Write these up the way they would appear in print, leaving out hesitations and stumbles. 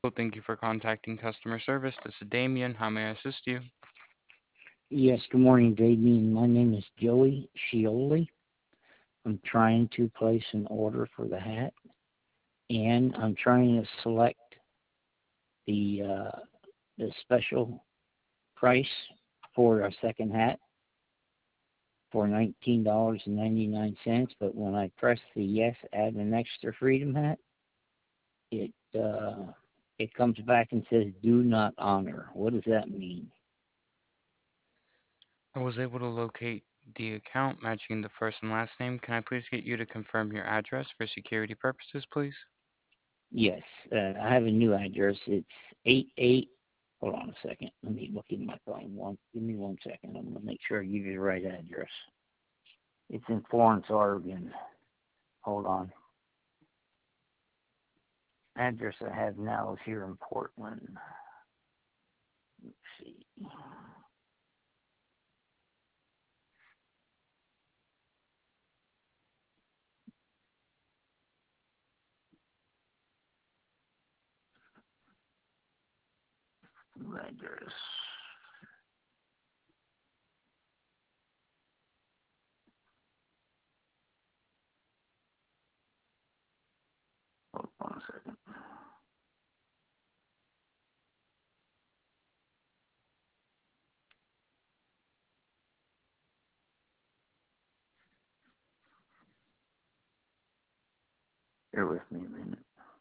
Well, thank you for contacting customer service. This is Damien. How may I assist you? Yes, good morning, Damien. My name is Joey Scioli. I'm trying to place an order for the hat, and I'm trying to select the special price for a second hat for $19.99. But when I press the yes, add an extra Freedom hat, it it comes back and says do not honor. What does that mean? I was able to locate the account matching the first and last name. Can I please get you to confirm your address for security purposes, please? Yes, I have a new address. It's 88. Hold on a second. Let me look in my phone. Give me 1 second. I'm going to make sure I give you the right address. It's in Florence, Oregon. Hold on. Address I have now is here in Portland. Let's see. New address. Hold on a second. Bear with me a minute.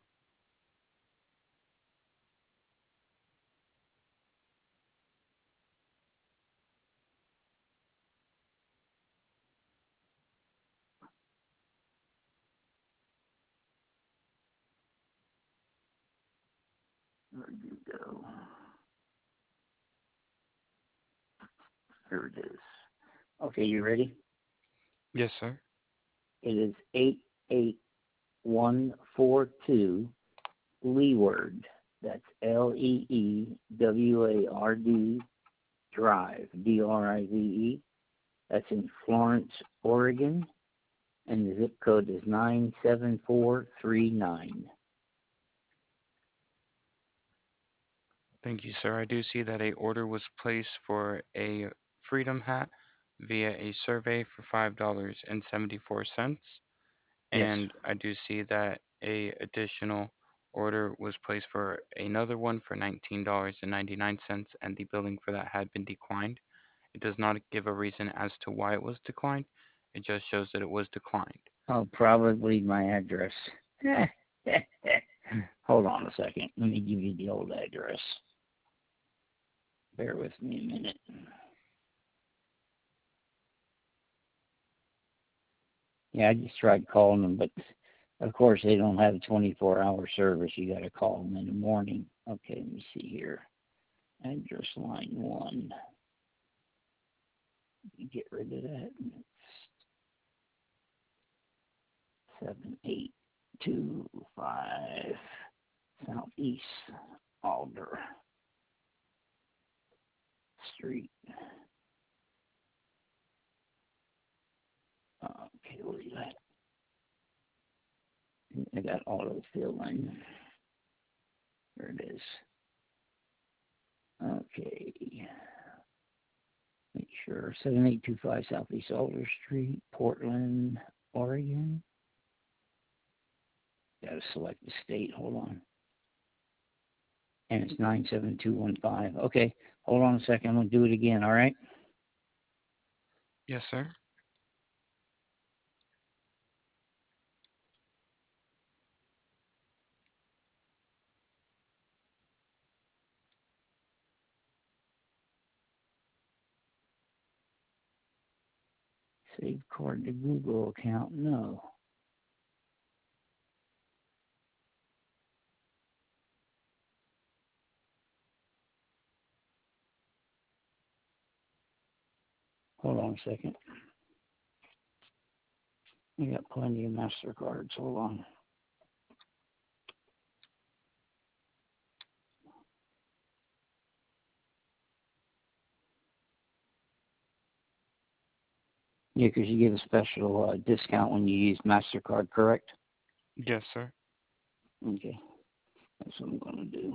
Where you go? Here it is. Okay, you ready? Yes, sir. It is 88142 Leeward. That's Leeward Drive, Drive. That's in Florence, Oregon, and the zip code is 97439. Thank you, sir. I do see that a order was placed for a Freedom hat via a survey for $5.74. Yes. And I do see that a additional order was placed for another one for $19.99, and the billing for that had been declined. It does not give a reason as to why it was declined. It just shows that it was declined. Oh, probably my address. Hold on a second. Let me give you the old address. Bear with me a minute. Yeah, I just tried calling them, but of course they don't have a 24-hour service. You got to call them in the morning. Okay, let me see here. Address line 1. Get rid of that. 7825 Southeast Alder Street. Okay, what is that? I got autofill in. There it is. Okay. Make sure 7825 Southeast Alder Street, Portland, Oregon. Got to select the state. Hold on. And it's 97215. Okay, hold on a second. I'm going to do it again, all right? Yes, sir. Save card to Google account. No. Hold on a second. I got plenty of MasterCards. Hold on. Yeah, because you get a special discount when you use MasterCard, correct? Yes, sir. Okay. That's what I'm going to do.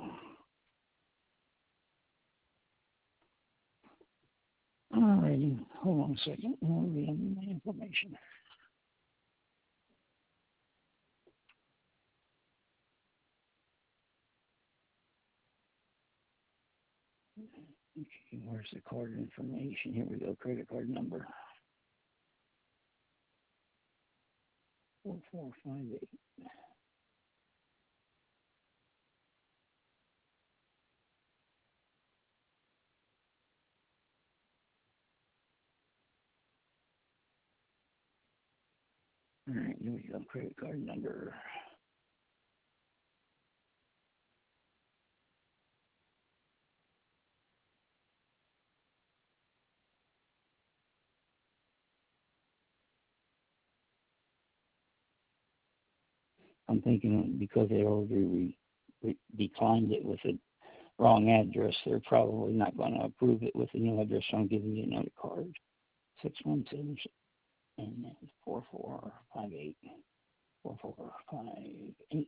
Alrighty, hold on a second. I'll be having my information. Okay, where's the card information? Here we go. Credit card number 4458. All right, here we go. Credit card number. I'm thinking because they already declined it with a wrong address, they're probably not going to approve it with the new address. So I'm giving you another card. 617 and then 4458. 4458.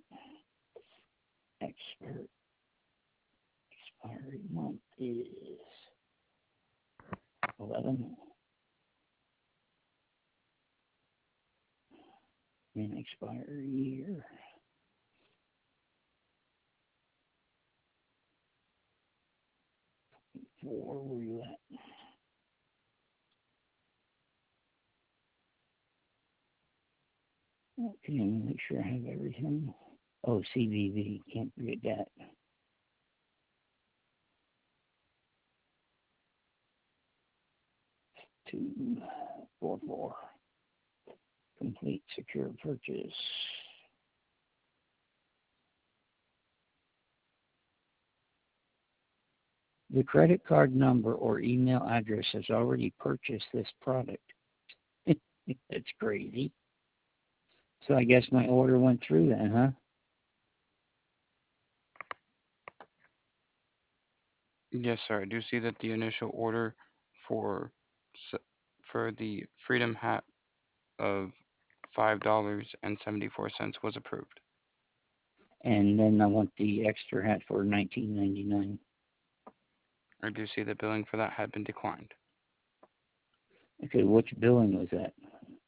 Expiry month is 11. And expiry year. Where you at? Okay, make sure I have everything. Oh, CVV, can't forget that. 244. Complete secure purchase. The credit card number or email address has already purchased this product. That's crazy. So I guess my order went through then, huh? Yes, sir. I do see that the initial order for for the Freedom hat of $5.74 was approved. And then I want the extra hat for $19.99. I do see the billing for that had been declined. Okay, which billing was that?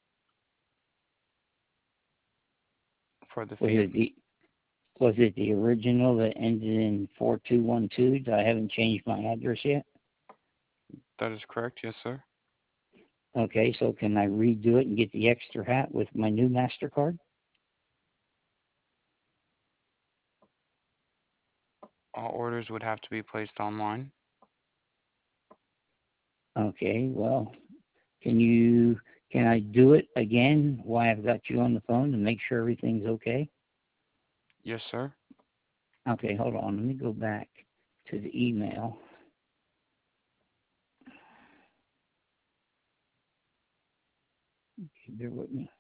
For the Was fee of, it the original that ended in 4212? I haven't changed my address yet. that is correct, yes, sir. Okay, so can I redo it and get the extra hat with my new MasterCard? All orders would have to be placed online. Okay, well, can I do it again while I've got you on the phone to make sure everything's okay? Yes, sir. Okay, hold on. Let me go back to the email. Okay, bear with me.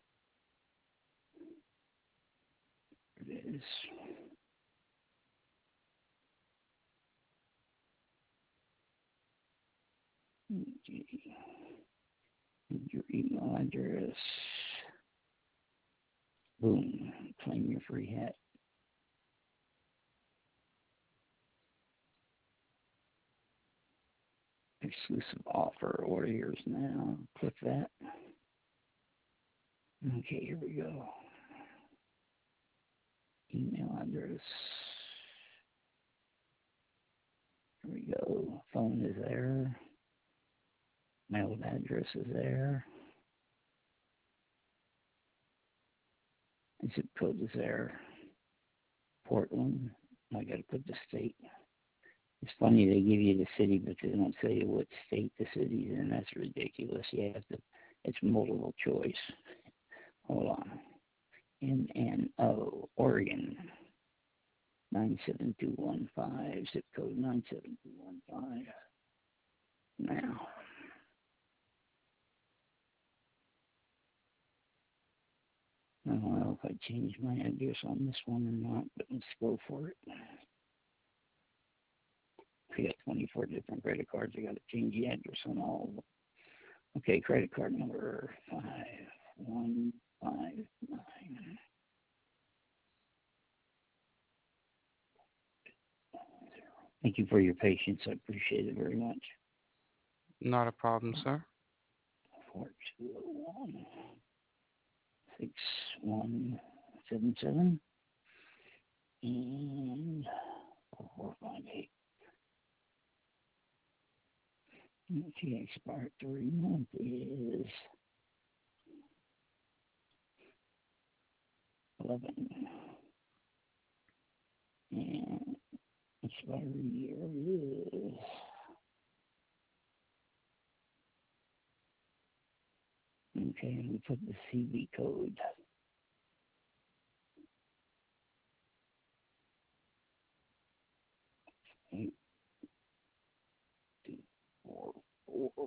There it is. Okay. Your email address. Boom. Claim your free hat. Exclusive offer. Order yours now. Click that. Okay, here we go. Email address. Here we go. Phone is there. Mailed address is there. Zip code is there. Portland. I got to put the state. It's funny they give you the city, but they don't say what state the city's in. That's ridiculous. You have to. It's multiple choice. Hold on. NNO, Oregon. 97215. Zip code 97215. Now. I don't know if I change my address on this one or not, but let's go for it. We got 24 different credit cards. I got to change the address on all of them. Okay, credit card number 5159 Thank you for your patience. I appreciate it very much. Not a problem, sir. 4201 6177 and 4458. Okay, expired 3 month is 11, and expiry year is okay. And we put the CB code 8244.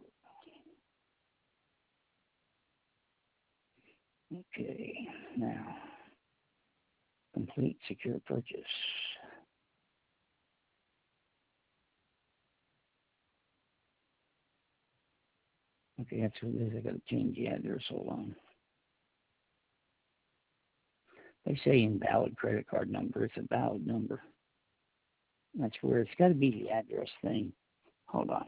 Okay, now complete secure purchase. Okay, that's what it is. I got to change the address. Hold on. They say invalid credit card number. It's a valid number. That's where it's got to be the address thing. Hold on.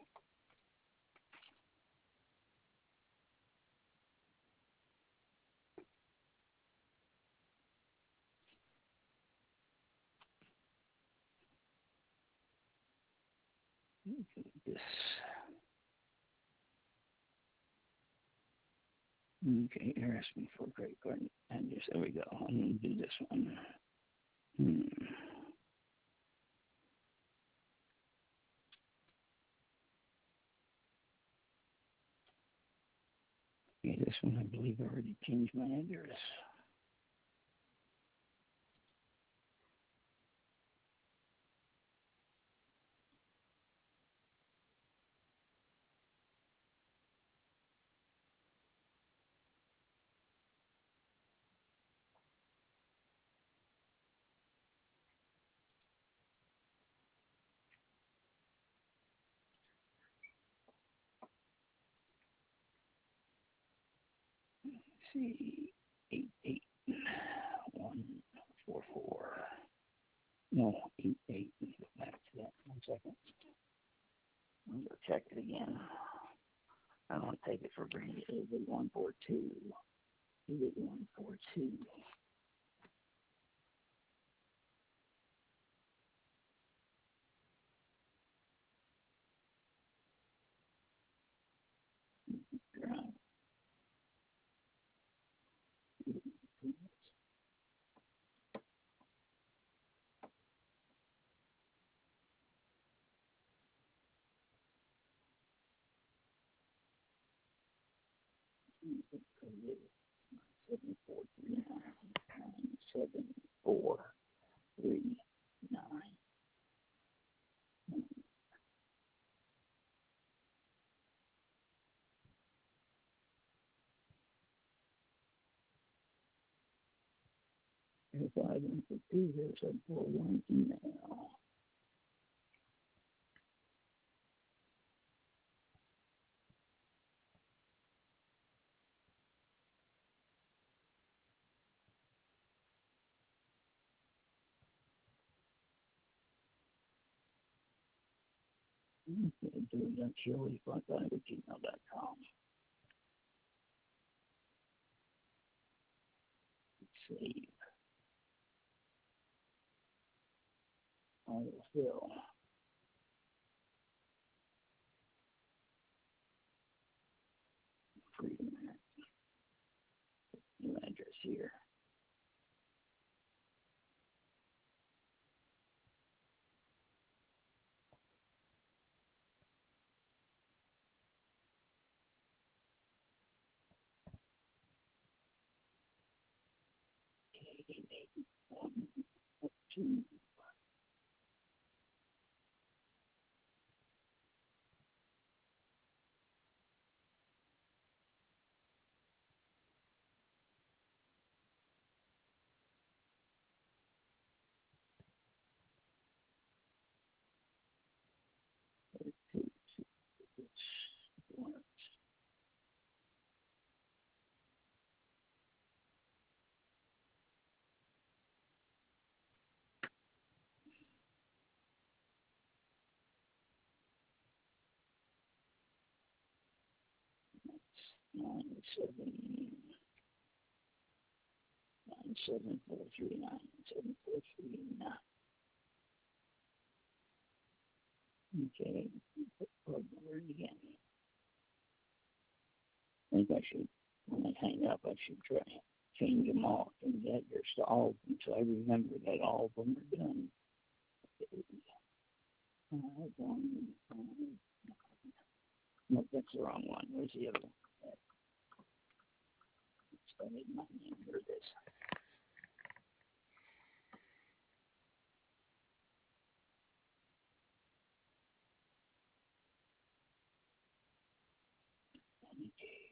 This. Okay, you're asking me for a credit card address. There we go. I'm going to do this one. Okay, this one I believe I already changed my address. Let's see, 88144. No, 88. Let me go back to that. 1 second. I'm going to check it again. I don't take it for granted. 88142. 88142. Right. 7439. If I didn't put 2041 email. Okay, do it on chili.gmail.com. Save. Autofill. Freedom. New address here. Okay, 1, 2. 97439. Okay, plug number in again. I think I should, when I hang up, I should try and change them all from the address to all of them, so I remember that all of them are done. No, that's the wrong one. Where's the other one? I need my name. Here it is. Okay,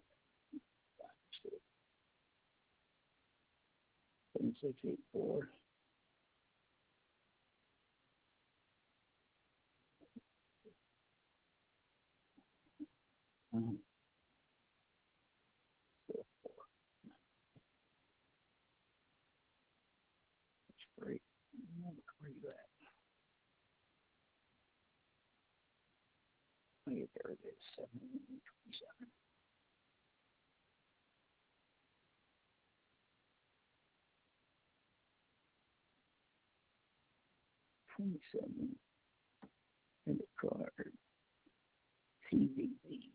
7684. Um, that's great. Where you at? Oh, yeah, there it is. 727. 27. Credit card. CVV.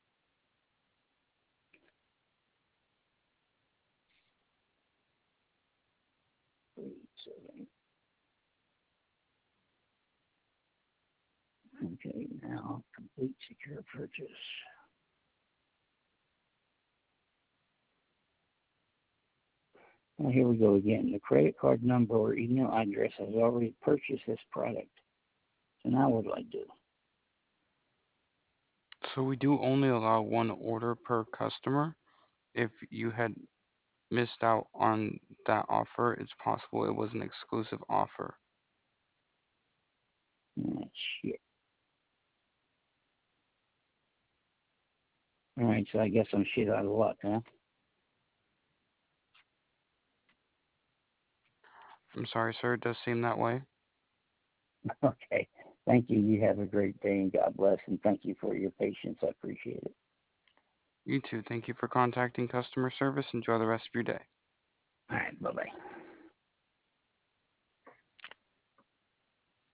37. Okay, now complete secure purchase. Now here we go again. The credit card number or email address has already purchased this product. So now what do I do? So we do only allow one order per customer. If you had missed out on that offer, it's possible it was an exclusive offer. Ah, shit. All right, so I guess I'm shit out of luck, huh? I'm sorry, sir, it does seem that way. Okay. Thank you. You have a great day and God bless. And thank you for your patience. I appreciate it. You too. Thank you for contacting customer service. Enjoy the rest of your day. All right. Bye bye.